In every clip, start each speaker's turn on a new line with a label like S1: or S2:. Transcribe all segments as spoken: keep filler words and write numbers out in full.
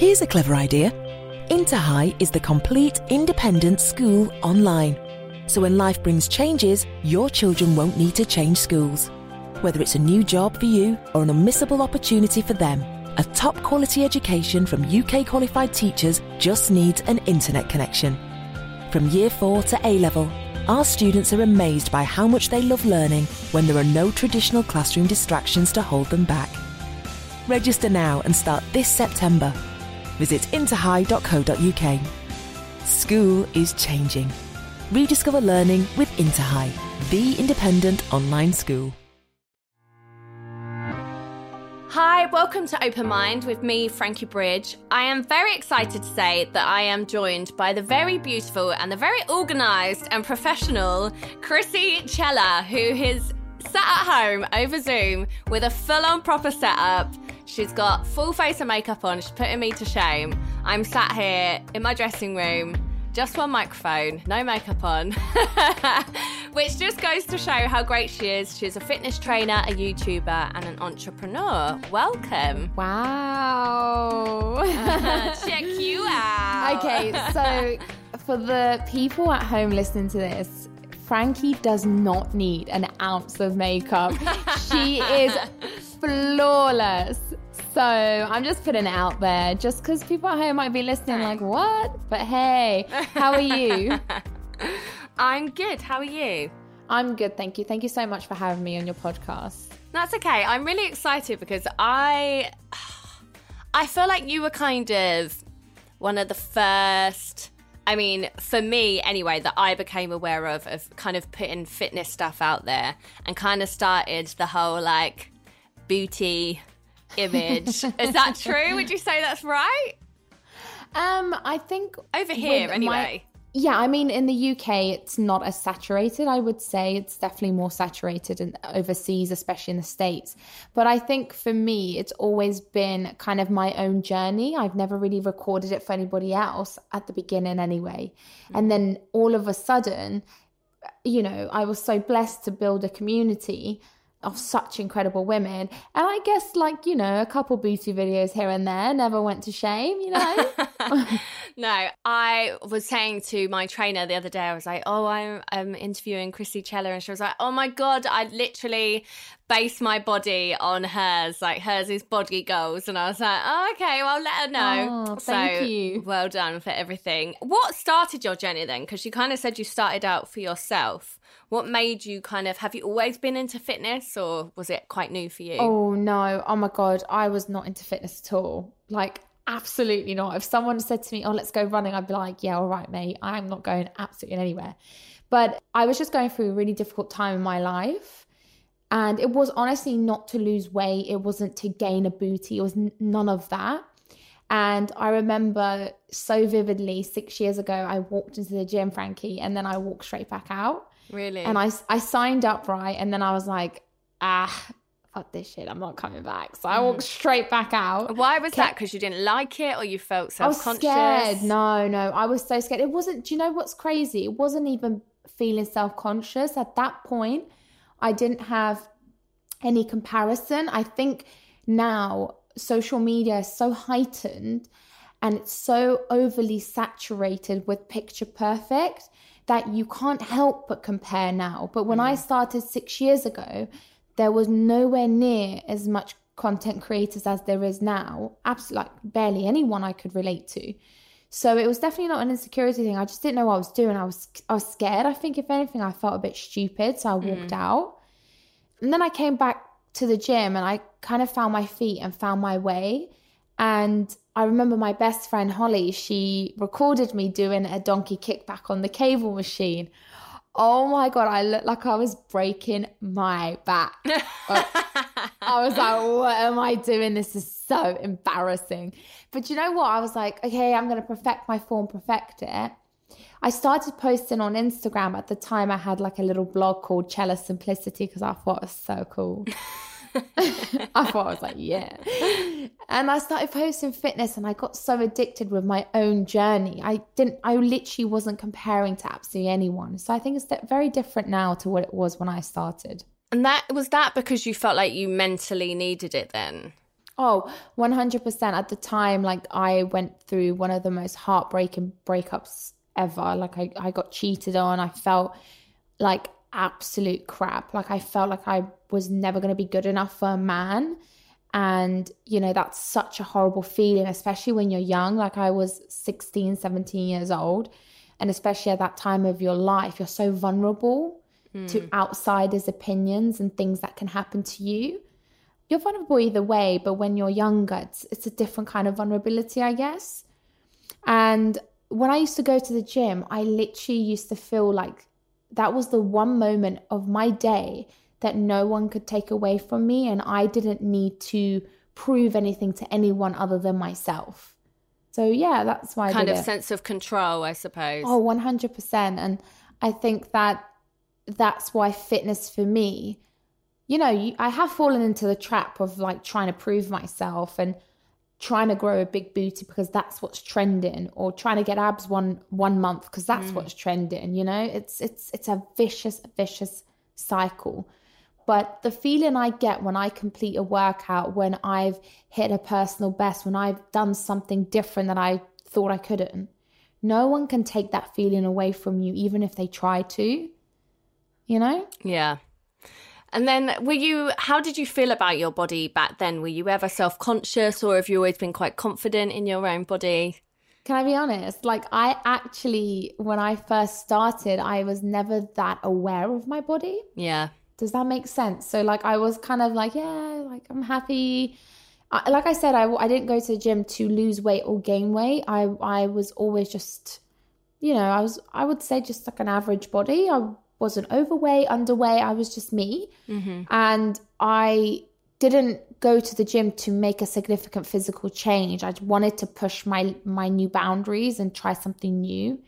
S1: Here's a clever idea. Interhigh is the complete independent school online. So when life brings changes, your children won't need to change schools. Whether it's a new job for you or an unmissable opportunity for them, a top quality education from U K qualified teachers just needs an internet connection. From year four to A-level, our students are amazed by how much they love learning when there are no traditional classroom distractions to hold them back. Register now and start this September. Visit interhigh dot co dot uk. School is changing. Rediscover learning with Interhigh, the independent online school.
S2: Hi, welcome to Open Mind with me, Frankie Bridge. I am very excited to say that I am joined by the very beautiful and the very organised and professional Chrissy Cella, who is sat at home over Zoom with a full-on proper setup. She's got full face of makeup on. She's putting me to shame. I'm sat here in my dressing room, just one microphone, no makeup on, which just goes to show how great she is. She's a fitness trainer, a YouTuber, and an entrepreneur. Welcome.
S3: Wow.
S2: Uh, check you out.
S3: Okay, so for the people at home listening to this, Frankie does not need an ounce of makeup. She is flawless. So I'm just putting it out there just because people at home might be listening like, what? But hey, how are you?
S2: I'm good. How are you?
S3: I'm good, thank you. Thank you so much for having me on your podcast.
S2: That's okay. I'm really excited because I, I feel like you were kind of one of the first, I mean, for me anyway, that I became aware of, of kind of putting fitness stuff out there and kind of started the whole like booty image. Is that true? Would you say that's right?
S3: Um, I think
S2: over here anyway.
S3: My, yeah, I mean, in the U K, it's not as saturated. I would say it's definitely more saturated in overseas, especially in the States. But I think for me, it's always been kind of my own journey. I've never really recorded it for anybody else at the beginning anyway. Mm-hmm. And then all of a sudden, you know, I was so blessed to build a community of such incredible women. And I guess, like, you know, a couple booty videos here and there never went to shame, you know?
S2: No, I was saying to my trainer the other day, I was like, oh, I'm, I'm interviewing Chrissy Cella. And she was like, oh my God, I literally base my body on hers. Like, hers is body goals. And I was like, oh, okay, well, let her know.
S3: Oh, thank
S2: so,
S3: you.
S2: Well done for everything. What started your journey then? Because you kind of said you started out for yourself. What made you kind of, have you always been into fitness or was it quite new for you?
S3: Oh, no. Oh, my God. I was not into fitness at all. Like, absolutely not. If someone said to me, oh, let's go running, I'd be like, yeah, all right, mate. I'm not going absolutely anywhere. But I was just going through a really difficult time in my life. And it was honestly not to lose weight. It wasn't to gain a booty. It was n- none of that. And I remember so vividly, six years ago, I walked into the gym, Frankie, and then I walked straight back out.
S2: Really?
S3: And I, I signed up, right? And then I was like, ah, fuck this shit. I'm not coming back. So I walked straight back out.
S2: Why was that? Because you didn't like it or you felt self-conscious?
S3: I was scared. No, no. I was so scared. It wasn't, do you know what's crazy? It wasn't even feeling self-conscious. At that point, I didn't have any comparison. I think now social media is so heightened and it's so overly saturated with picture perfect that you can't help but compare now. But when mm. I started six years ago, there was nowhere near as much content creators as there is now. Absolutely, like barely anyone I could relate to. So it was definitely not an insecurity thing. I just didn't know what I was doing. I was I was scared. I think if anything, I felt a bit stupid. So I walked mm. out. And then I came back to the gym and I kind of found my feet and found my way. And I remember my best friend, Holly, she recorded me doing a donkey kickback on the cable machine. Oh my God, I looked like I was breaking my back. I was like, what am I doing? This is so embarrassing. But you know what? I was like, okay, I'm going to perfect my form, perfect it. I started posting on Instagram. At the time, I had like a little blog called Cella Simplicity because I thought it was so cool. I thought I was like, yeah. And I started posting fitness and I got so addicted with my own journey. I didn't, I literally wasn't comparing to absolutely anyone. So I think it's very different now to what it was when I started.
S2: And that was that because you felt like you mentally needed it then?
S3: Oh, one hundred percent. At the time, like I went through one of the most heartbreaking breakups ever. Like I, I got cheated on. I felt like absolute crap. Like I felt like I was never going to be good enough for a man. And, you know, that's such a horrible feeling, especially when you're young. Like I was sixteen, seventeen years old. And especially at that time of your life, you're so vulnerable mm. to outsiders' opinions and things that can happen to you. You're vulnerable either way, but when you're younger, it's, it's a different kind of vulnerability, I guess. And when I used to go to the gym, I literally used to feel like that was the one moment of my day that no one could take away from me, and I didn't need to prove anything to anyone other than myself. So yeah, that's why I
S2: kind
S3: did
S2: of
S3: it.
S2: Sense of control, I suppose.
S3: Oh, one hundred percent. And I think that that's why fitness for me, you know, you, I have fallen into the trap of like trying to prove myself and trying to grow a big booty because that's what's trending, or trying to get abs one one month because that's mm. what's trending. You know, it's it's it's a vicious, vicious cycle. But the feeling I get when I complete a workout, when I've hit a personal best, when I've done something different that I thought I couldn't, no one can take that feeling away from you, even if they try to, you know?
S2: Yeah. And then were you, how did you feel about your body back then? Were you ever self-conscious, or have you always been quite confident in your own body?
S3: Can I be honest? Like I actually, when I first started, I was never that aware of my body.
S2: Yeah.
S3: Does that make sense? So like I was kind of like, yeah, like I'm happy. I, like I said, I, I didn't go to the gym to lose weight or gain weight. I, I was always just, you know, I was, I would say just like an average body. I wasn't overweight, underweight. I was just me. Mm-hmm. And I didn't go to the gym to make a significant physical change. I wanted to push my, my new boundaries and try something new.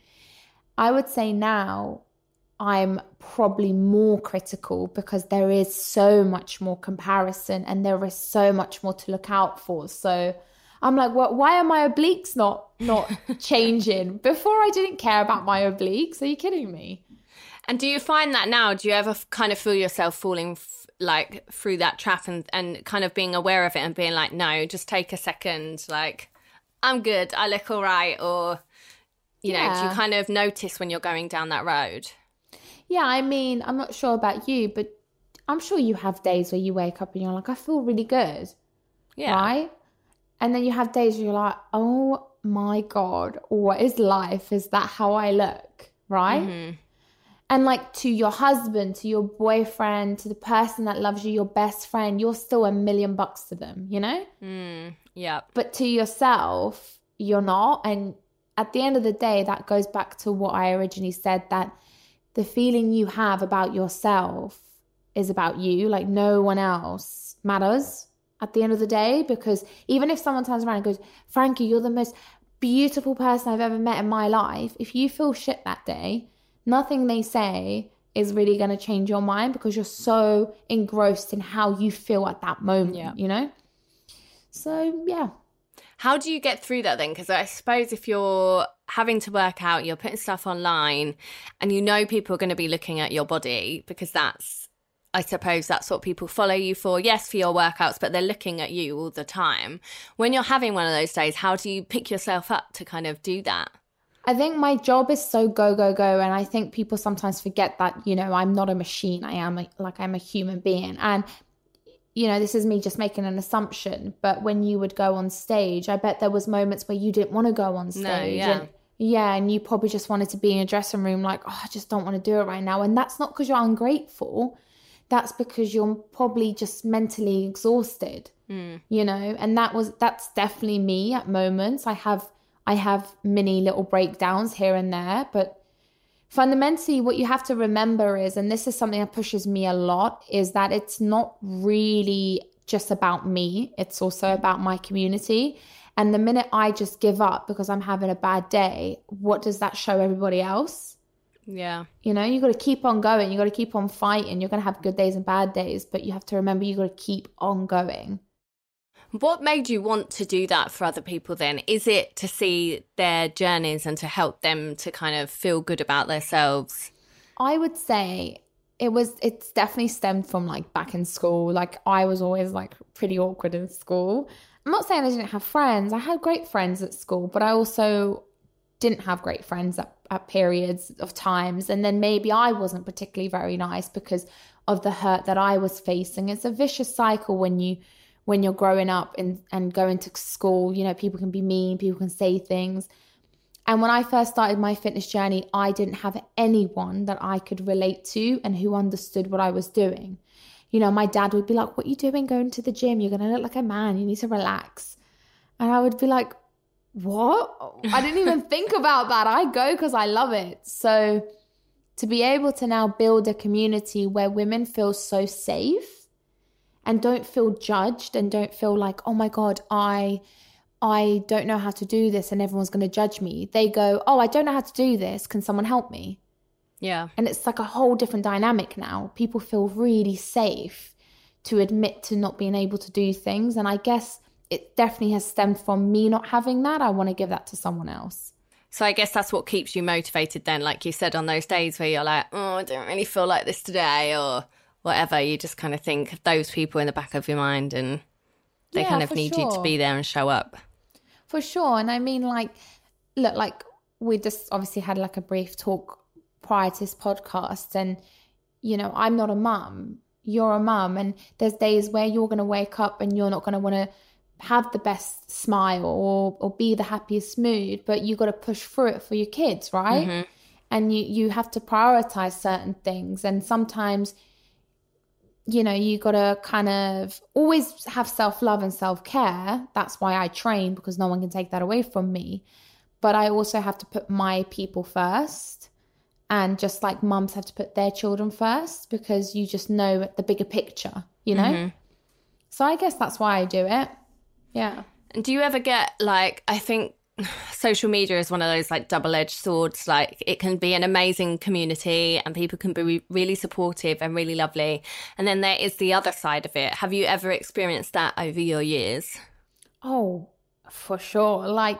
S3: I would say now, I'm probably more critical because there is so much more comparison and there is so much more to look out for. So I'm like, well, why are my obliques not not changing? Before I didn't care about my obliques. Are you kidding me?
S2: And do you find that now? Do you ever kind of feel yourself falling f- like through that trap and, and kind of being aware of it and being like, no, just take a second. Like, I'm good. I look all right. Or, you yeah. know, do you kind of notice when you're going down that road?
S3: Yeah, I mean, I'm not sure about you, but I'm sure you have days where you wake up and you're like, I feel really good.
S2: Yeah.
S3: Right? And then you have days where you're like, oh my God, what is life? Is that how I look? Right? Mm-hmm. And like to your husband, to your boyfriend, to the person that loves you, your best friend, you're still a million bucks to them, you know?
S2: Mm, yeah.
S3: But to yourself, you're not. And at the end of the day, that goes back to what I originally said, that the feeling you have about yourself is about you. Like no one else matters at the end of the day, because even if someone turns around and goes, Frankie, you're the most beautiful person I've ever met in my life. If you feel shit that day, nothing they say is really going to change your mind because you're so engrossed in how you feel at that moment, yeah. you know? So, yeah.
S2: How do you get through that then? Because I suppose if you're having to work out, you're putting stuff online and you know people are going to be looking at your body because that's, I suppose that's what people follow you for. Yes, for your workouts, but they're looking at you all the time. When you're having one of those days, how do you pick yourself up to kind of do that?
S3: I think my job is so go, go, go. And I think people sometimes forget that, you know, I'm not a machine. I am a, like I'm a human being. And you know, this is me just making an assumption, but when you would go on stage, I bet there was moments where you didn't want to go on stage.
S2: No, yeah.
S3: And, yeah, and you probably just wanted to be in a dressing room like, oh, I just don't want to do it right now. And that's not because you're ungrateful. That's because you're probably just mentally exhausted, mm. you know, and that was, that's definitely me at moments. I have, I have many little breakdowns here and there, but fundamentally, what you have to remember is, and this is something that pushes me a lot, is that it's not really just about me. It's also about my community. And the minute I just give up because I'm having a bad day, what does that show everybody else?
S2: Yeah.
S3: You know, you got to keep on going. You got to keep on fighting. You're going to have good days and bad days, but you have to remember you got to keep on going.
S2: What made you want to do that for other people then? Is it to see their journeys and to help them to kind of feel good about themselves?
S3: I would say it was, it's definitely stemmed from like back in school. Like I was always like pretty awkward in school. I'm not saying I didn't have friends. I had great friends at school, but I also didn't have great friends at, at periods of times. And then maybe I wasn't particularly very nice because of the hurt that I was facing. It's a vicious cycle when you, when you're growing up and, and going to school. You know, people can be mean, people can say things. And when I first started my fitness journey, I didn't have anyone that I could relate to and who understood what I was doing. You know, my dad would be like, what are you doing going to the gym? You're going to look like a man. You need to relax. And I would be like, what? I didn't even think about that. I go because I love it. So to be able to now build a community where women feel so safe and don't feel judged and don't feel like, oh my God, I... I don't know how to do this and everyone's going to judge me. They go, oh, I don't know how to do this. Can someone help me?
S2: Yeah.
S3: And it's like a whole different dynamic now. People feel really safe to admit to not being able to do things. And I guess it definitely has stemmed from me not having that. I want to give that to someone else.
S2: So I guess that's what keeps you motivated then, like you said, on those days where you're like, oh, I don't really feel like this today or whatever. You just kind of think of those people in the back of your mind and they
S3: yeah,
S2: kind of need
S3: sure.
S2: you to be there and show up.
S3: For sure. And I mean, like, look, like we just obviously had like a brief talk prior to this podcast. And, you know, I'm not a mum. You're a mum. And there's days where you're going to wake up and you're not going to want to have the best smile or, or be the happiest mood, but you got to push through it for your kids, right? Mm-hmm. And you, you have to prioritize certain things. And sometimes, you know, you got to kind of always have self-love and self-care. That's why I train, because no one can take that away from me. But I also have to put my people first. And just like mums have to put their children first, because you just know the bigger picture, you know? Mm-hmm. So I guess that's why I do it. Yeah.
S2: And do you ever get like, I think social media is one of those like double-edged swords. Like it can be an amazing community and people can be really supportive and really lovely, and then there is the other side of it. Have you ever experienced that over your years?
S3: Oh, for sure. Like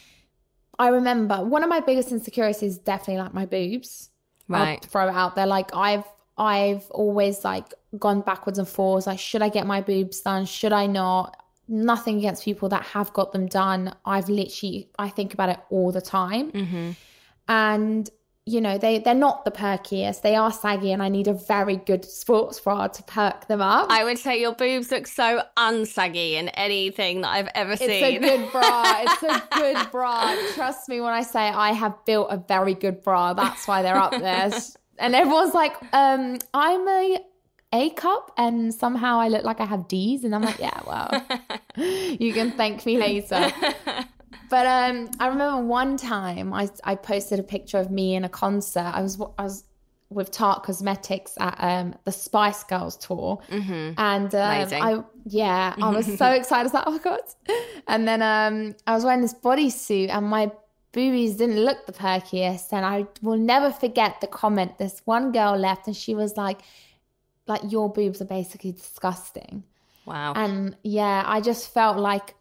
S3: I remember one of my biggest insecurities is definitely like my boobs.
S2: Right.
S3: I'll throw it out there. Like I've I've always like gone backwards and forwards. Like, should I get my boobs done? Should I not? Nothing against people that have got them done. I've literally, I think about it all the time.
S2: Mm-hmm.
S3: And, you know, they, they're not the perkiest. They are saggy and I need a very good sports bra to perk them up.
S2: I would say your boobs look so unsaggy in anything that I've ever seen.
S3: It's a good bra. It's a good bra. Trust me when I say I have built a very good bra. That's why they're up there. And everyone's like, um, I'm a... A cup and somehow I look like I have D's, and I'm like, yeah, well, you can thank me later. But um, I remember one time I I posted a picture of me in a concert. I was I was with Tarte Cosmetics at um, the Spice Girls tour,
S2: mm-hmm.
S3: and um, I yeah I was so excited. I was like, oh my god! And then um, I was wearing this bodysuit and my boobies didn't look the perkiest, and I will never forget the comment this one girl left, and she was like, like, your boobs are basically disgusting.
S2: Wow.
S3: And yeah, I just felt like,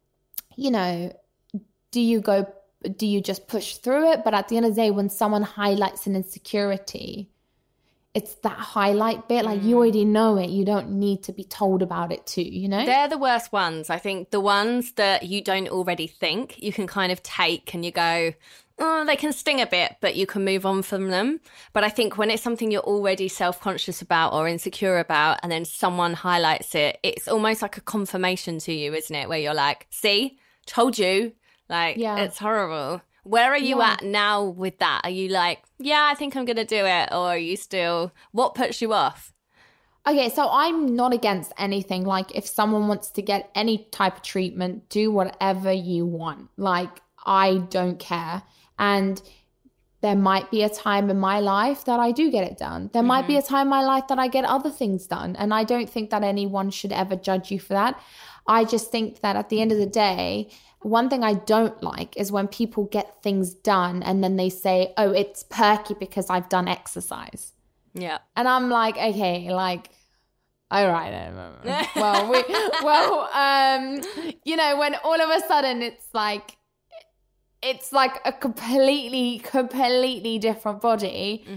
S3: you know, do you go, do you just push through it? But at the end of the day, when someone highlights an insecurity, it's that highlight bit, like mm. you already know it. You don't need to be told about it too, you know?
S2: They're the worst ones. I think the ones that you don't already think you can kind of take and you go, oh, they can sting a bit, but you can move on from them. But I think when it's something you're already self-conscious about or insecure about, and then someone highlights it, it's almost like a confirmation to you, isn't it? Where you're like, see, told you, like, yeah. It's horrible. Where are you yeah. at now with that? Are you like, yeah, I think I'm going to do it? Or are you still, what puts you off?
S3: Okay, so I'm not against anything. Like, if someone wants to get any type of treatment, do whatever you want. Like, I don't care. And there might be a time in my life that I do get it done. There mm-hmm. might be a time in my life that I get other things done. And I don't think that anyone should ever judge you for that. I just think that at the end of the day, one thing I don't like is when people get things done and then they say, oh, it's perky because I've done exercise.
S2: Yeah.
S3: And I'm like, okay, like, all right then. well, we, well, um, you know, when all of a sudden it's like, it's like a completely, completely different body.
S2: Mm-hmm.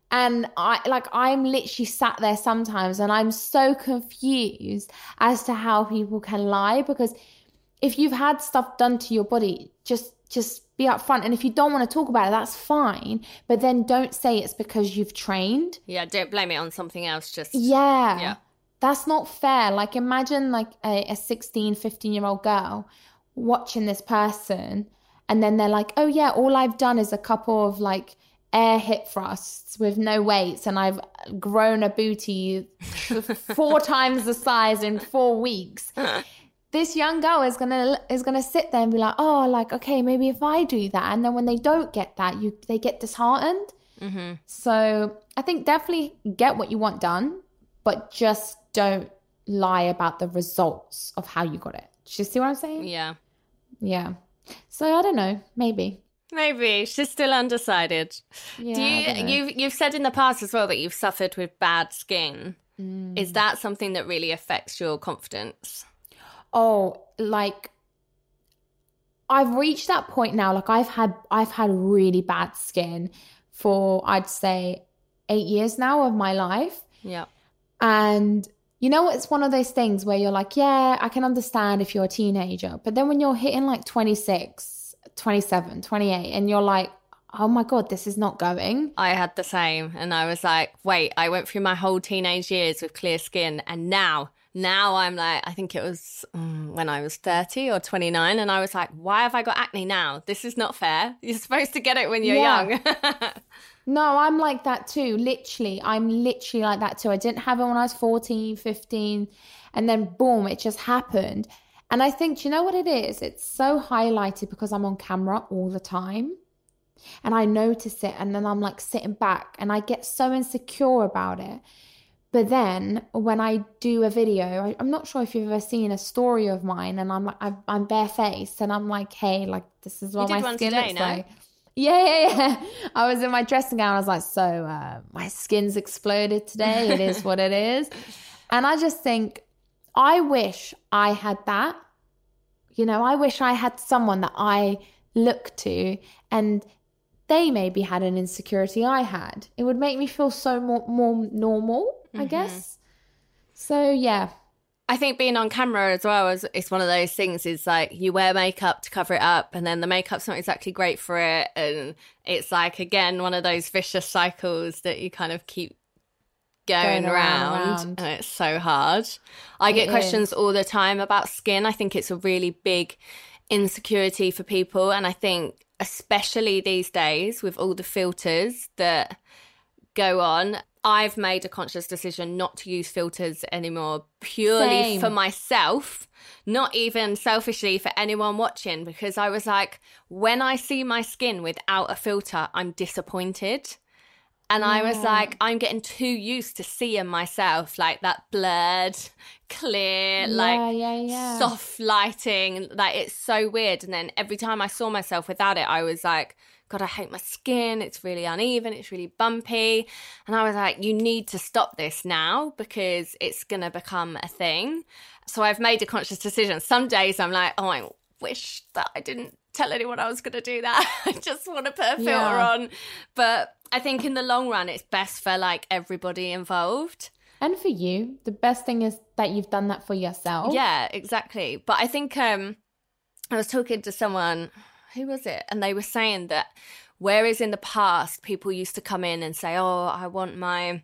S3: And I like I'm literally sat there sometimes and I'm so confused as to how people can lie, because if you've had stuff done to your body, just just be upfront. And if you don't want to talk about it, that's fine. But then don't say it's because you've trained.
S2: Yeah, don't blame it on something else. Just
S3: yeah.
S2: Yeah.
S3: That's not fair. Like, imagine like a, a sixteen, fifteen-year-old girl watching this person, and then they're like, oh yeah, all I've done is a couple of like air hip thrusts with no weights, and I've grown a booty four times the size in four weeks. This young girl is gonna is gonna sit there and be like, oh, like, okay, maybe if I do that. And then when they don't get that, you they get disheartened.
S2: Mm-hmm.
S3: So I think definitely get what you want done, but just don't lie about the results of how you got it. Do you see what I'm saying?
S2: Yeah.
S3: Yeah. So I don't know. Maybe.
S2: Maybe she's still undecided.
S3: Yeah,
S2: Do you, you've you've said in the past as well that you've suffered with bad skin. Mm. Is that something that really affects your confidence?
S3: Oh, like I've reached that point now. Like I've had I've had really bad skin for I'd say eight years now of my life.
S2: Yeah.
S3: And you know, it's one of those things where you're like, yeah, I can understand if you're a teenager. But then when you're hitting like twenty-six, twenty-seven, twenty-eight, and you're like, oh my God, this is not going.
S2: I had the same. And I was like, wait, I went through my whole teenage years with clear skin. And now, now I'm like, I think it was um, when I was thirty or twenty-nine. And I was like, why have I got acne now? This is not fair. You're supposed to get it when you're
S3: yeah.
S2: young.
S3: No, I'm like that too. Literally, I'm literally like that too. I didn't have it when I was fourteen, fifteen, and then boom, it just happened. And I think, do you know what it is? It's so highlighted because I'm on camera all the time. And I notice it, and then I'm like sitting back and I get so insecure about it. But then when I do a video, I, I'm not sure if you've ever seen a story of mine, and I'm like, I'm, I'm barefaced and I'm like, hey, like this is what
S2: you did
S3: my
S2: one
S3: skin
S2: today,
S3: looks
S2: no?
S3: like. Yeah, yeah, yeah. I was in my dressing gown. I was like, so uh, my skin's exploded today. It is what it is. And I just think, I wish I had that. You know, I wish I had someone that I look to and they maybe had an insecurity I had. It would make me feel so more, more normal, I mm-hmm. guess. So, yeah.
S2: I think being on camera as well is, is one of those things. Is like you wear makeup to cover it up, and then the makeup's not exactly great for it, and it's like again one of those vicious cycles that you kind of keep going, going around, around, and it's so hard. I it get questions is. all the time about skin. I think it's a really big insecurity for people, and I think especially these days with all the filters that go on, I've made a conscious decision not to use filters anymore, purely Same. for myself, not even selfishly for anyone watching, because I was like, when I see my skin without a filter, I'm disappointed. And yeah. I was like, I'm getting too used to seeing myself like that blurred, clear, yeah, like
S3: yeah, yeah.
S2: soft lighting. Like it's so weird. And then every time I saw myself without it, I was like, God, I hate my skin. It's really uneven. It's really bumpy. And I was like, you need to stop this now because it's going to become a thing. So I've made a conscious decision. Some days I'm like, oh, I wish that I didn't tell anyone I was going to do that. I just want to put a filter yeah. on. But I think in the long run, it's best for like everybody involved.
S3: And for you, the best thing is that you've done that for yourself.
S2: Yeah, exactly. But I think um, I was talking to someone... Who was it? And they were saying that whereas in the past, people used to come in and say, oh, I want my,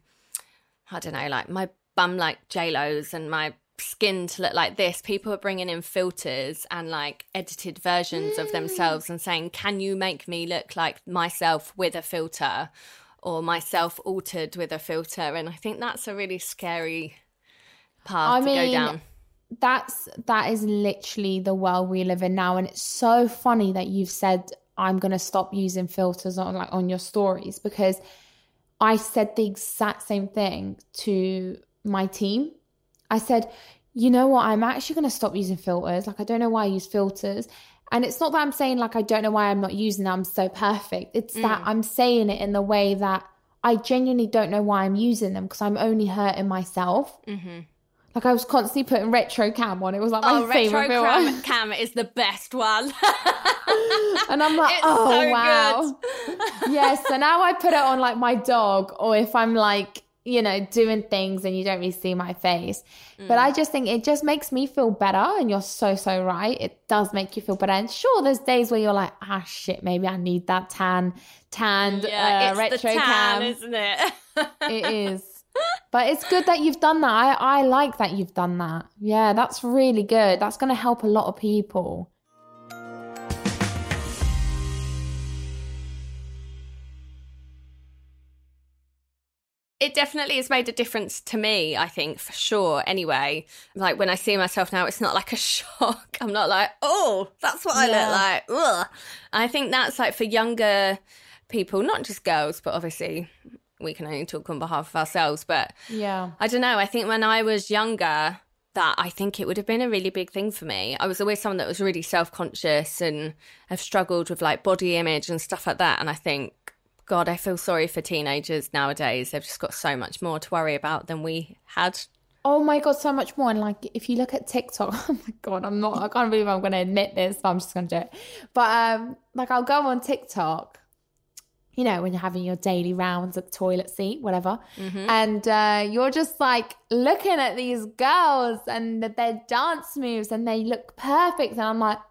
S2: I don't know, like my bum like J-Lo's and my skin to look like this. People are bringing in filters and like edited versions mm. of themselves and saying, can you make me look like myself with a filter or myself altered with a filter? And I think that's a really scary path
S3: I
S2: to
S3: mean,
S2: go down.
S3: That's that is literally the world we live in now, and it's so funny that you've said I'm gonna stop using filters on like on your stories, because I said the exact same thing to my team. I said, you know what, I'm actually gonna stop using filters. Like I don't know why I use filters, and it's not that I'm saying like I don't know why I'm not using them. I'm so perfect. It's mm. that I'm saying it in the way that I genuinely don't know why I'm using them because I'm only hurting myself.
S2: Mm-hmm.
S3: Like, I was constantly putting retro cam on. It was like my
S2: oh,
S3: favorite
S2: retro cam, cam is the best one.
S3: And I'm like,
S2: it's
S3: oh,
S2: so
S3: wow. Yeah, so now I put it on like my dog, or if I'm like, you know, doing things and you don't really see my face. Mm. But I just think it just makes me feel better. And you're so, so right. It does make you feel better. And sure, there's days where you're like, ah, shit, maybe I need that tan, tanned
S2: yeah,
S3: uh,
S2: it's
S3: retro
S2: the tan,
S3: cam.
S2: Isn't it?
S3: It is. But it's good that you've done that. I, I like that you've done that. Yeah, that's really good. That's going to help a lot of people.
S2: It definitely has made a difference to me, I think, for sure. Anyway, like when I see myself now, it's not like a shock. I'm not like, oh, that's what I yeah. look like. Ugh. I think that's like for younger people, not just girls, but obviously we can only talk on behalf of ourselves. But
S3: yeah,
S2: I don't know. I think when I was younger, that I think it would have been a really big thing for me. I was always someone that was really self-conscious and have struggled with like body image and stuff like that. And I think, God, I feel sorry for teenagers nowadays. They've just got so much more to worry about than we had.
S3: Oh my God, so much more. And like, if you look at TikTok, oh my God, I'm not, I can't believe I'm going to admit this, but I'm just going to do it. But um, like, I'll go on TikTok, you know, when you're having your daily rounds at the toilet seat, whatever. Mm-hmm. And uh, you're just like looking at these girls and their dance moves and they look perfect. And I'm like,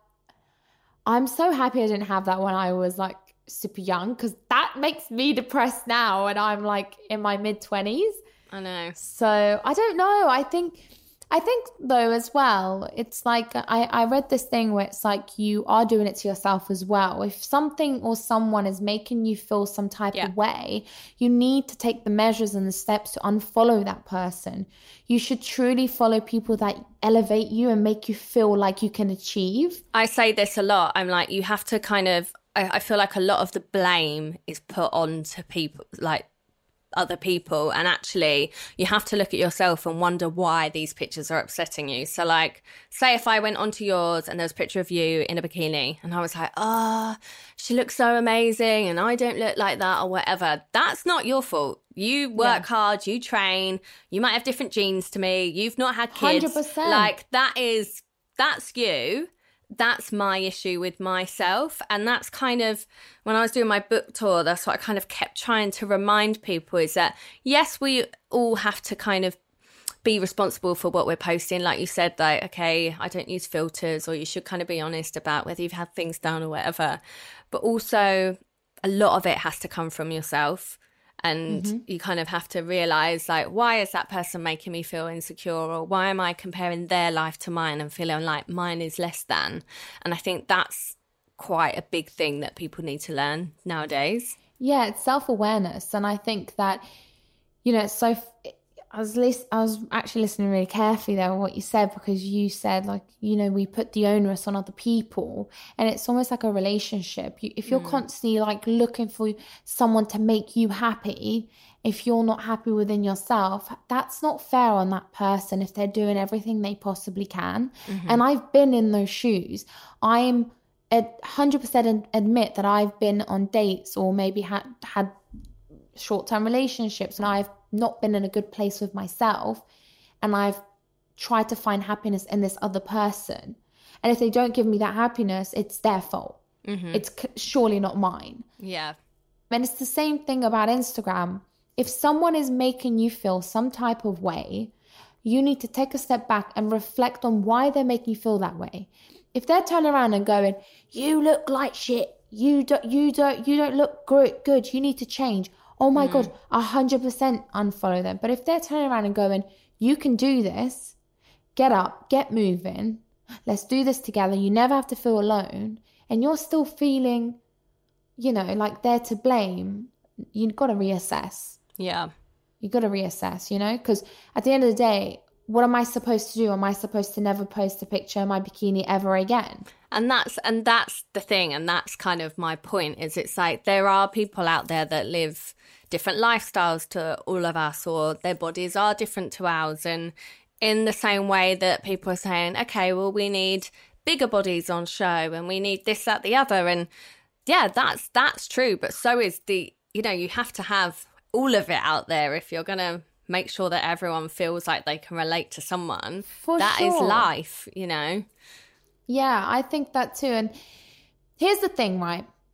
S3: I'm so happy I didn't have that when I was like super young, because that makes me depressed now and I'm like in my mid twenties.
S2: I know.
S3: So I don't know. I think, I think though as well, it's like I, I read this thing where it's like you are doing it to yourself as well. If something or someone is making you feel some type yeah. of way, you need to take the measures and the steps to unfollow that person. You should truly follow people that elevate you and make you feel like you can achieve.
S2: I say this a lot. I'm like, you have to kind of, I feel like a lot of the blame is put on to people, like other people. And actually, you have to look at yourself and wonder why these pictures are upsetting you. So like, say if I went onto yours and there was a picture of you in a bikini and I was like, oh, she looks so amazing and I don't look like that or whatever. That's not your fault. You work yeah. hard, you train, you might have different genes to me. You've not had kids.
S3: one hundred percent.
S2: Like that is, that's you. That's my issue with myself. And that's kind of, when I was doing my book tour, that's what I kind of kept trying to remind people is that, yes, we all have to kind of be responsible for what we're posting. Like you said, like, okay, I don't use filters, or you should kind of be honest about whether you've had things done or whatever. But also a lot of it has to come from yourself. And mm-hmm. you kind of have to realize, like, why is that person making me feel insecure? Or why am I comparing their life to mine and feeling like mine is less than? And I think that's quite a big thing that people need to learn nowadays.
S3: Yeah, it's self-awareness. And I think that, you know, it's so... I was list- I was actually listening really carefully there on what you said, because you said, like, you know, we put the onus on other people, and it's almost like a relationship. You, if you're mm. constantly like looking for someone to make you happy, if you're not happy within yourself, that's not fair on that person if they're doing everything they possibly can. Mm-hmm. And I've been in those shoes. I'm one hundred percent admit that I've been on dates or maybe had had short-term relationships, and I've not been in a good place with myself, and I've tried to find happiness in this other person. And if they don't give me that happiness, it's their fault. Mm-hmm. It's surely not mine.
S2: Yeah.
S3: And it's the same thing about Instagram. If someone is making you feel some type of way, you need to take a step back and reflect on why they're making you feel that way. If they're turning around and going, you look like shit, you don't, you don't, you don't look good, you need to change. Oh my mm. God, one hundred percent unfollow them. But if they're turning around and going, you can do this, get up, get moving, let's do this together, you never have to feel alone, and you're still feeling, you know, like they're to blame, you've got to reassess.
S2: Yeah. You've
S3: got to reassess, you know, because at the end of the day, what am I supposed to do? Am I supposed to never post a picture of my bikini ever again?
S2: And that's and that's the thing, and that's kind of my point, is it's like there are people out there that live different lifestyles to all of us, or their bodies are different to ours. And in the same way that people are saying, okay, well, we need bigger bodies on show and we need this, that, the other. And yeah, that's that's true. But so is the, you know, you have to have all of it out there if you're going to make sure that everyone feels like they can relate to someone.
S3: For
S2: that
S3: sure.
S2: is life, you know?
S3: Yeah, I think that too. And here's the thing, right?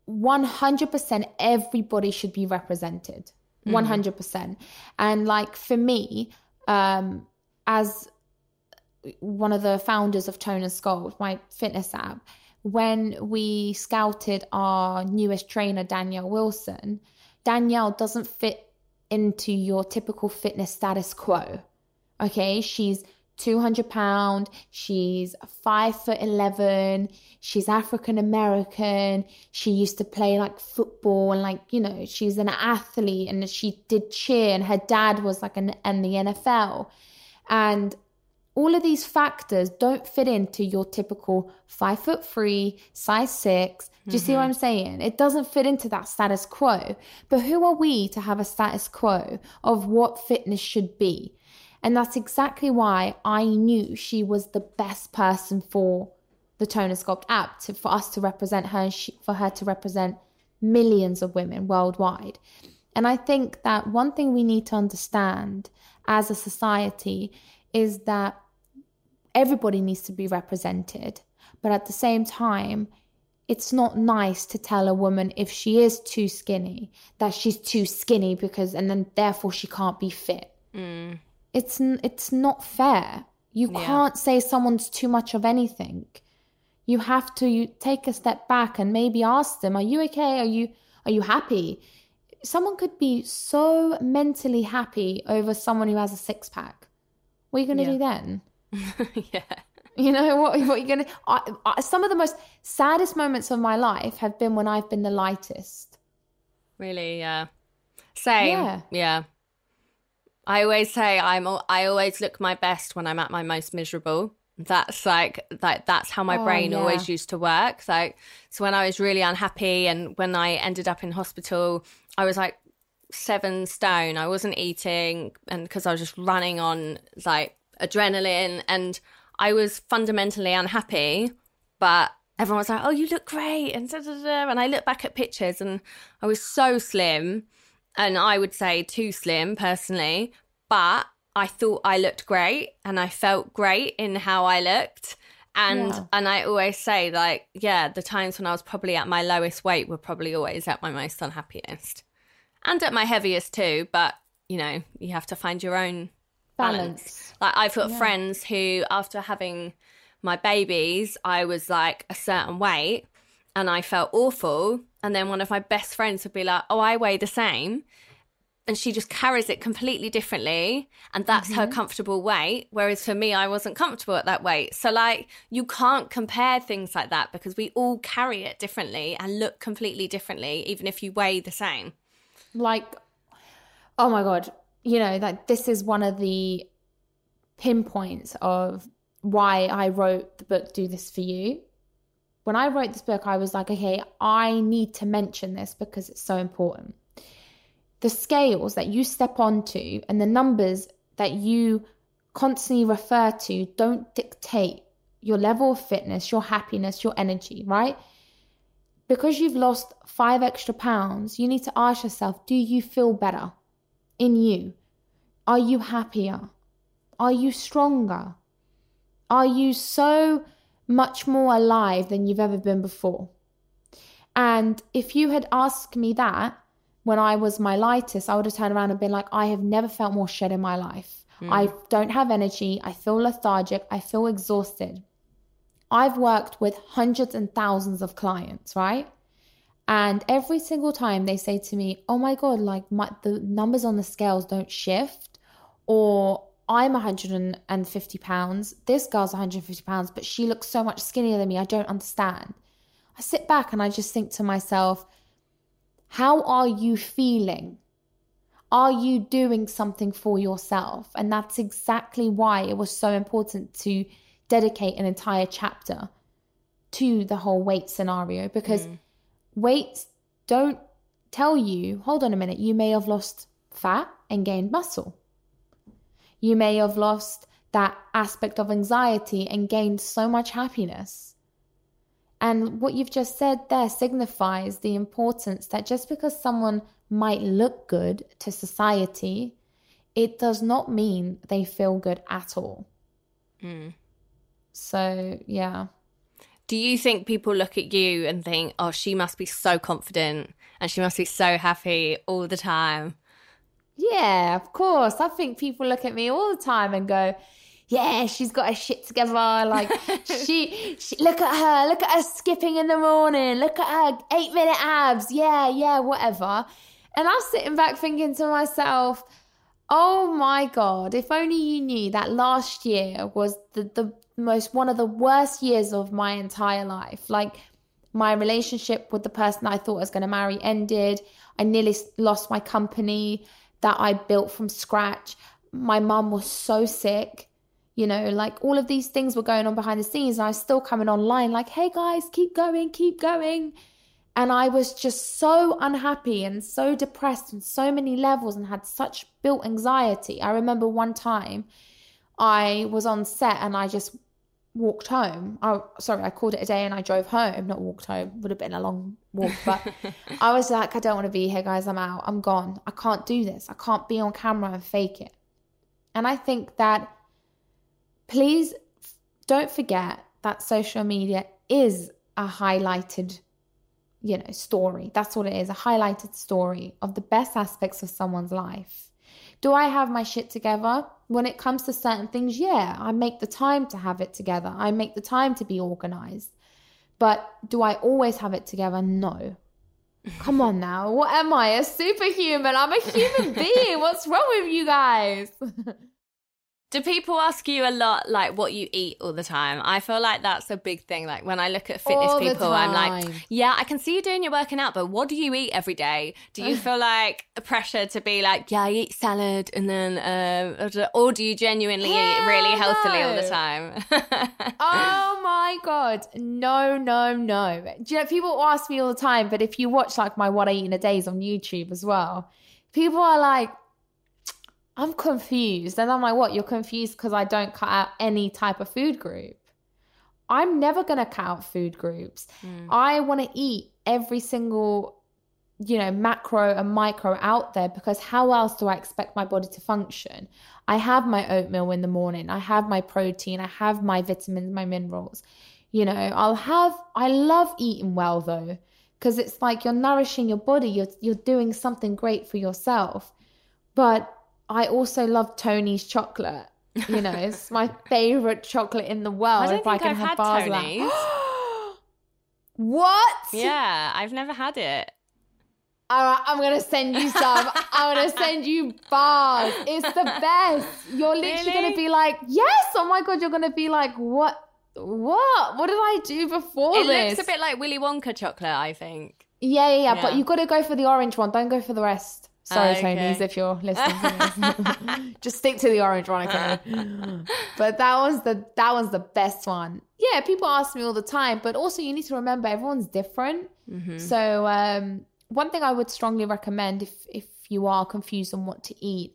S3: one hundred percent everybody should be represented. one hundred percent. Mm. And like for me, um, as one of the founders of Tone and Sculpt, my fitness app, when we scouted our newest trainer, Danielle Wilson, Danielle doesn't fit into your typical fitness status quo. Okay, she's two hundred pounds, she's five foot eleven, she's African American, she used to play like football and like, you know, she's an athlete and she did cheer and her dad was like an, in the N F L. And all of these factors don't fit into your typical five foot three, size six. Do you mm-hmm. see what I'm saying? It doesn't fit into that status quo. But who are we to have a status quo of what fitness should be? And that's exactly why I knew she was the best person for the Tone and Sculpt app, to, for us to represent her, and she, for her to represent millions of women worldwide. And I think that one thing we need to understand as a society is that everybody needs to be represented. But at the same time, it's not nice to tell a woman if she is too skinny, that she's too skinny because, and then therefore she can't be fit. Mm. It's it's not fair. You yeah. can't say someone's too much of anything. You have to you take a step back and maybe ask them, are you okay? Are you are you happy? Someone could be so mentally happy over someone who has a six pack. What are you going to yeah. do then? yeah. You know, what, what are you going to... Some of the most saddest moments of my life have been when I've been the lightest.
S2: Really, yeah. Same, yeah. yeah. I always say I'm. I always look my best when I'm at my most miserable. That's like that. That's how my oh, brain yeah. always used to work. So, so when I was really unhappy and when I ended up in hospital, I was like seven stone. I wasn't eating, and because I was just running on like adrenaline, and I was fundamentally unhappy. But everyone was like, "Oh, you look great," and da, da, da. And I look back at pictures, and I was so slim. And I would say too slim personally, but I thought I looked great and I felt great in how I looked. And yeah. and I always say, like, yeah, the times when I was probably at my lowest weight were probably always at my most unhappiest. And at my heaviest too, but, you know, you have to find your own balance. balance. Like, I've got yeah. friends who, after having my babies, I was like a certain weight and I felt awful. And then one of my best friends would be like, oh, I weigh the same. And she just carries it completely differently. And that's mm-hmm. her comfortable weight. Whereas for me, I wasn't comfortable at that weight. So like, you can't compare things like that because we all carry it differently and look completely differently, even if you weigh the same. Like,
S3: oh my God, you know, that this is one of the pinpoints of why I wrote the book, Do This For You. When I wrote this book, I was like, okay, I need to mention this because it's so important. The scales that you step onto and the numbers that you constantly refer to don't dictate your level of fitness, your happiness, your energy, right? Because you've lost five extra pounds, you need to ask yourself, do you feel better in you? Are you happier? Are you stronger? Are you so much more alive than you've ever been before? And if you had asked me that when I was my lightest, I would have turned around and been like, I have never felt more shit in my life. Mm. I don't have energy. I feel lethargic. I feel exhausted. I've worked with hundreds and thousands of clients, right? And every single time they say to me, oh my God, like my, the numbers on the scales don't shift, or I'm one hundred fifty pounds, this girl's one hundred fifty pounds, but she looks so much skinnier than me, I don't understand. I sit back and I just think to myself, how are you feeling? Are you doing something for yourself? And that's exactly why it was so important to dedicate an entire chapter to the whole weight scenario, because mm. weights don't tell you, hold on a minute, you may have lost fat and gained muscle. You may have lost that aspect of anxiety and gained so much happiness. And what you've just said there signifies the importance that just because someone might look good to society, it does not mean they feel good at all. Mm. So, yeah.
S2: Do you think people look at you and think, oh, she must be so confident and she must be so happy all the time?
S3: Yeah, of course. I think people look at me all the time and go, yeah, she's got her shit together. Like, she, she, look at her, look at her skipping in the morning. Look at her eight minute abs. Yeah, yeah, whatever. And I'm sitting back thinking to myself, oh my God, if only you knew that last year was the, the most, one of the worst years of my entire life. Like, my relationship with the person I thought I was going to marry ended. I nearly lost my company that I built from scratch. My mum was so sick, you know, like all of these things were going on behind the scenes. And I was still coming online like, hey guys, keep going, keep going. And I was just so unhappy and so depressed on so many levels and had such built anxiety. I remember one time I was on set and I just walked home. Oh, sorry, I called it a day and I drove home. Not walked home, would have been a long walk, but I was like, I don't want to be here, guys. I'm out. I'm gone. I can't do this. I can't be on camera and fake it. And I think that please don't forget that social media is a highlighted, you know, story. That's what it is, a highlighted story of the best aspects of someone's life. Do I have my shit together? When it comes to certain things, yeah, I make the time to have it together. I make the time to be organized. But do I always have it together? No. Come on now. What am I? A superhuman? I'm a human being. What's wrong with you guys?
S2: Do people ask you a lot, like, what you eat all the time? I feel like that's a big thing. Like, when I look at fitness
S3: all the
S2: people,
S3: time.
S2: I'm like, yeah, I can see you doing your working out, but what do you eat every day? Do you feel like a pressure to be like, yeah, I eat salad and then, uh, or do you genuinely
S3: Hell
S2: eat really healthily
S3: no.
S2: all the time?
S3: Oh my God. No, no, no. Do you know, people ask me all the time, but if you watch like my What I Eat in a Days on YouTube as well, people are like, I'm confused. And I'm like, what? You're confused because I don't cut out any type of food group. I'm never going to cut out food groups. Mm. I want to eat every single, you know, macro and micro out there, because how else do I expect my body to function? I have my oatmeal in the morning. I have my protein. I have my vitamins, my minerals. You know, I'll have, I love eating well though, because it's like you're nourishing your body. You're, you're doing something great for yourself. But I also love Tony's chocolate. You know, it's my favorite chocolate in the world.
S2: I don't
S3: if
S2: think
S3: I can
S2: I've
S3: have
S2: had
S3: bars
S2: Tony's.
S3: Like. What?
S2: Yeah, I've never had it.
S3: All right, I'm going to send you some. I'm going to send you bars. It's the best. You're literally
S2: Really?
S3: going to be like, yes. Oh my God, you're going to be like, what? What? What did I do before
S2: It
S3: this?
S2: looks a bit like Willy Wonka chocolate, I think.
S3: Yeah, yeah, yeah,
S2: Yeah.
S3: but you've got to go for the orange one. Don't go for the rest. Sorry,
S2: Okay.
S3: Tonys, if you're listening to this. Just stick to the orange one, okay? But that was the that was the best one. Yeah, people ask me all the time, but also you need to remember everyone's different.
S2: Mm-hmm.
S3: So um, one thing I would strongly recommend if if you are confused on what to eat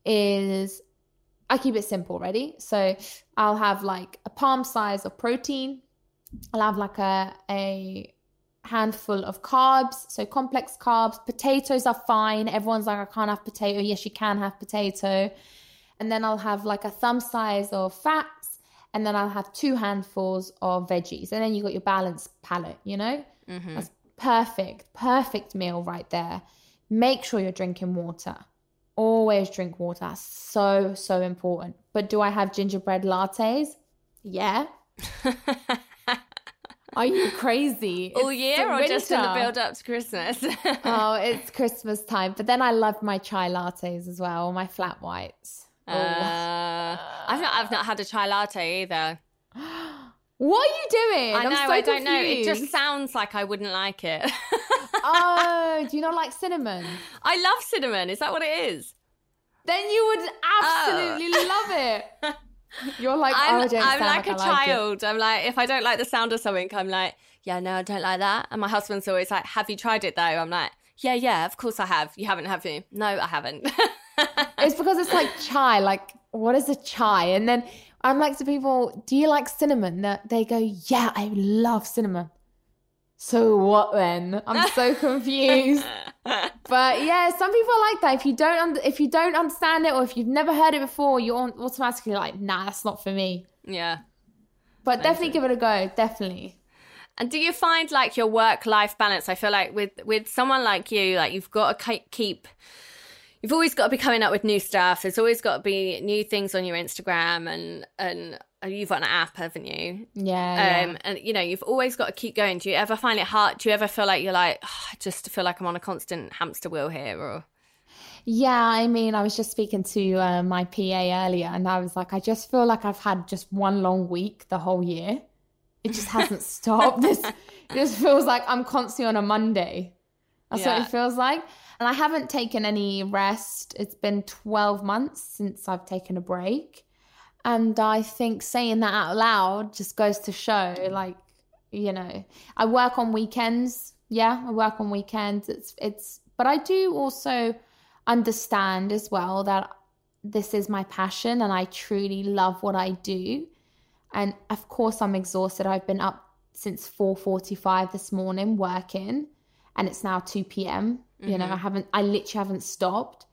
S3: is I keep it simple. Ready? So I'll have like a palm size of protein. I'll have like a a handful of carbs, so complex carbs. Potatoes are fine. Everyone's like, I can't have potato. Yes, you can have potato. And then I'll have like a thumb size of fats, and then I'll have two handfuls of veggies, and then you got your balanced palate, you know? Mm-hmm. That's perfect, perfect meal right there. Make sure you're drinking water. Always drink water. That's so, so important. But do I have gingerbread lattes? Yeah. Are you crazy?
S2: All
S3: It's
S2: year or just in the
S3: winter.
S2: build up to Christmas?
S3: Oh, it's Christmas time. But then I love my chai lattes as well, my flat whites.
S2: Uh, I've not I've not had a chai latte either.
S3: What are you doing?
S2: I know,
S3: I'm so
S2: I don't know. It
S3: confused.
S2: just sounds like I wouldn't like it.
S3: Oh, do you not like cinnamon?
S2: I love cinnamon. Is that what it is?
S3: Then you would absolutely love it. You're like,
S2: I'm,
S3: oh, I don't
S2: I'm
S3: sound
S2: like
S3: like
S2: a
S3: I like it.
S2: child. I'm like, if I don't like the sound of something, I'm like, yeah, no, I don't like that. And my husband's always like, have you tried it though? I'm like, yeah, yeah, of course I have. You haven't, have you? No, I haven't.
S3: It's because it's like chai. Like, what is a chai? And then I'm like to people, do you like cinnamon? That they go, yeah, I love cinnamon. So what then? I'm so confused. But yeah, some people are like that. If you don't, un- if you don't understand it, or if you've never heard it before, you're automatically like, nah, that's not for me.
S2: Yeah.
S3: But definitely give it a go. Definitely.
S2: And do you find like your work-life balance? I feel like with with someone like you, like you've got to keep, you've always got to be coming up with new stuff. There's always got to be new things on your Instagram, and and you've got an app, haven't you?
S3: Yeah,
S2: um,
S3: yeah.
S2: And you know, you've always got to keep going. Do you ever find it hard? Do you ever feel like you're like, oh, I just feel like I'm on a constant hamster wheel here, or?
S3: Yeah, I mean, I was just speaking to uh, my P A earlier, and I was like, I just feel like I've had just one long week the whole year. It just hasn't stopped. This this feels like I'm constantly on a Monday. That's yeah. what it feels like. And I haven't taken any rest. It's been twelve months since I've taken a break. And I think saying that out loud just goes to show, like, you know, I work on weekends. Yeah, I work on weekends. It's it's, but I do also understand as well that this is my passion and I truly love what I do. And of course I'm exhausted. I've been up since four forty-five this morning working, and it's now two p.m. Mm-hmm. You know, I haven't, I literally haven't stopped.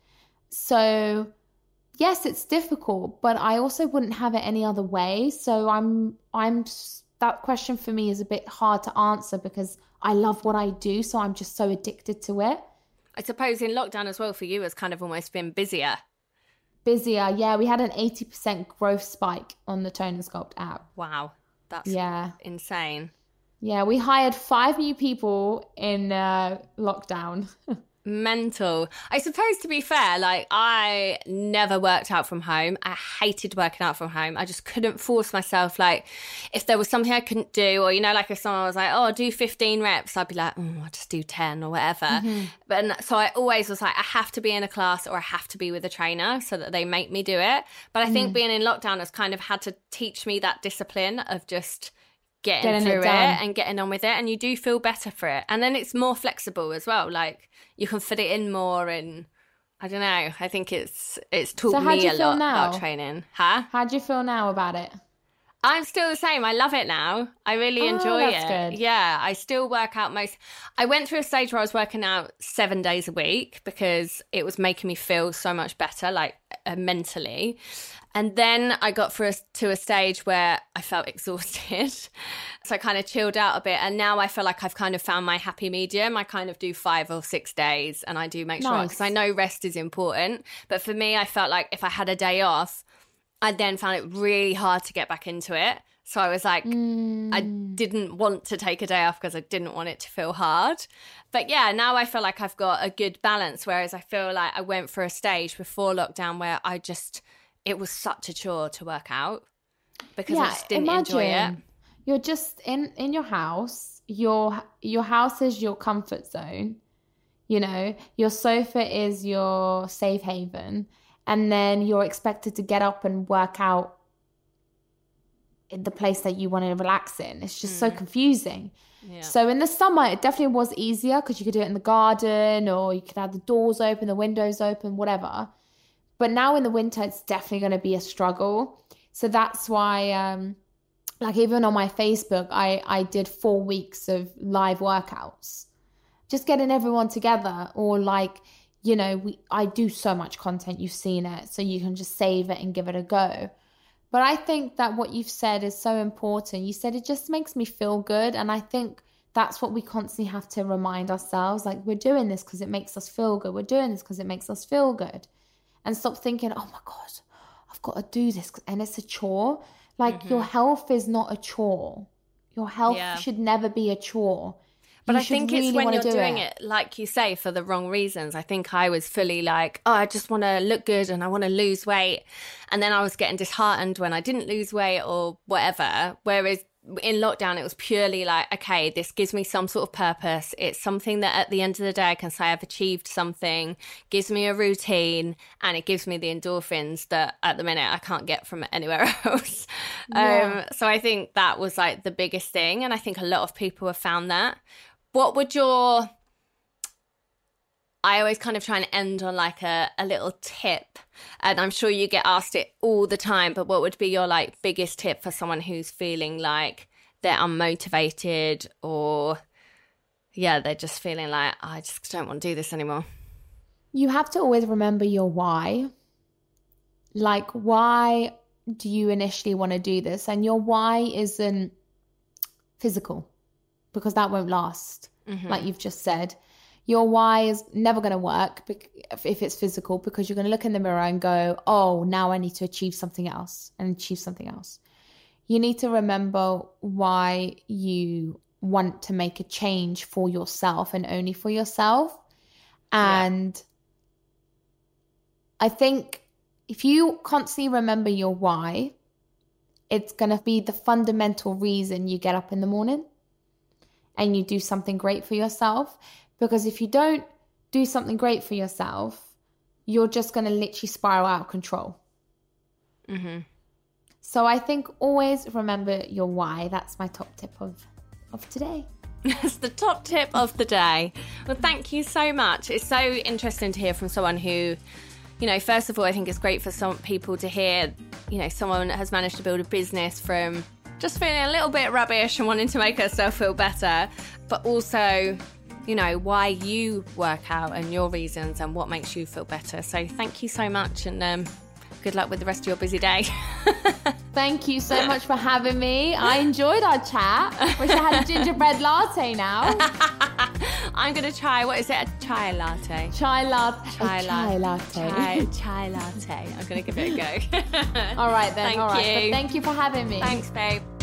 S3: So yes, it's difficult, but I also wouldn't have it any other way. So I'm, I'm, just, that question for me is a bit hard to answer because I love what I do. So I'm just so addicted to it.
S2: I suppose in lockdown as well for you has kind of almost been busier.
S3: Busier, yeah. We had an eighty percent growth spike on the Tone and Sculpt app.
S2: Wow, that's
S3: yeah.
S2: insane.
S3: Yeah, we hired five new people in uh, lockdown.
S2: Mental. I suppose, to be fair, like I never worked out from home. I hated working out from home. I just couldn't force myself. Like if there was something I couldn't do, or you know, like if someone was like, oh, do fifteen reps, I'd be like, oh, I'll just do ten or whatever. Mm-hmm. But and so I always was like, I have to be in a class or I have to be with a trainer so that they make me do it. But I mm-hmm. think being in lockdown has kind of had to teach me that discipline of just getting, getting through it, it and getting on with it, and you do feel better for it. And then it's more flexible as well. Like you can fit it in more, and I don't know. I think it's it's taught
S3: so
S2: me a lot
S3: now?
S2: about training. Huh?
S3: How do you feel now about it?
S2: I'm still the same. I love it now. I really
S3: oh,
S2: enjoy
S3: that's
S2: it.
S3: Good.
S2: Yeah, I still work out most. I went through a stage where I was working out seven days a week because it was making me feel so much better, like uh, mentally. And then I got through a, to a stage where I felt exhausted. So I kind of chilled out a bit. And now I feel like I've kind of found my happy medium. I kind of do five or six days and I do make sure, because I know rest is important. But for me, I felt like if I had a day off, I then found it really hard to get back into it. So I was like, mm. I didn't want to take a day off because I didn't want it to feel hard. But yeah, now I feel like I've got a good balance. Whereas I feel like I went for a stage before lockdown where I just... it was such a chore to work out because yeah, I just didn't enjoy it.
S3: You're just in, in your house. Your your house is your comfort zone. You know, your sofa is your safe haven. And then you're expected to get up and work out in the place that you want to relax in. It's just mm. so confusing. Yeah. So in the summer, it definitely was easier because you could do it in the garden, or you could have the doors open, the windows open, whatever. But now in the winter, it's definitely going to be a struggle. So that's why, um, like even on my Facebook, I, I did four weeks of live workouts. Just getting everyone together, or like, you know, we I do so much content, you've seen it, so you can just save it and give it a go. But I think that what you've said is so important. You said it just makes me feel good. And I think that's what we constantly have to remind ourselves. Like, we're doing this because it makes us feel good. We're doing this because it makes us feel good. And stop thinking, oh my God, I've got to do this. And it's a chore. Like mm-hmm. your health is not a chore. Your health yeah. should never be a chore.
S2: But
S3: you
S2: I think
S3: really
S2: it's when you're
S3: do
S2: doing
S3: it.
S2: it, like you say, for the wrong reasons. I think I was fully like, oh, I just want to look good and I want to lose weight. And then I was getting disheartened when I didn't lose weight or whatever. Whereas in lockdown, it was purely like, okay, this gives me some sort of purpose. It's something that at the end of the day, I can say I've achieved something, gives me a routine, and it gives me the endorphins that at the minute I can't get from anywhere else. Yeah. Um, so I think that was like the biggest thing. And I think a lot of people have found that. What would your... I always kind of try and end on like a, a little tip, and I'm sure you get asked it all the time, but what would be your like biggest tip for someone who's feeling like they're unmotivated, or yeah, they're just feeling like, oh, I just don't want to do this anymore?
S3: You have to always remember your why. Like, why do you initially want to do this? And your why isn't physical. because that won't last, mm-hmm. like you've just said. Your why is never going to work if it's physical, because you're going to look in the mirror and go, oh, now I need to achieve something else and achieve something else. You need to remember why you want to make a change for yourself and only for yourself. And yeah. I think if you constantly remember your why, it's going to be the fundamental reason you get up in the morning and you do something great for yourself. Because if you don't do something great for yourself, you're just going to literally spiral out of control. Mm-hmm. So I think always remember your why. That's my top tip of, of today.
S2: That's the top tip of the day. Well, thank you so much. It's so interesting to hear from someone who, you know, first of all, I think it's great for some people to hear, you know, someone that has managed to build a business from just feeling a little bit rubbish and wanting to make herself feel better, but also, you know, why you work out and your reasons and what makes you feel better. So thank you so much, and um, good luck with the rest of your busy day.
S3: Thank you so much for having me. I enjoyed our chat. Wish I had a gingerbread latte now.
S2: I'm going to try, what is it, a chai latte?
S3: Chai, la-
S2: chai,
S3: chai
S2: la-
S3: latte.
S2: Chai, chai latte. I'm going to give it a go.
S3: All right then.
S2: Thank
S3: all right.
S2: you.
S3: But thank you for having me.
S2: Thanks, babe.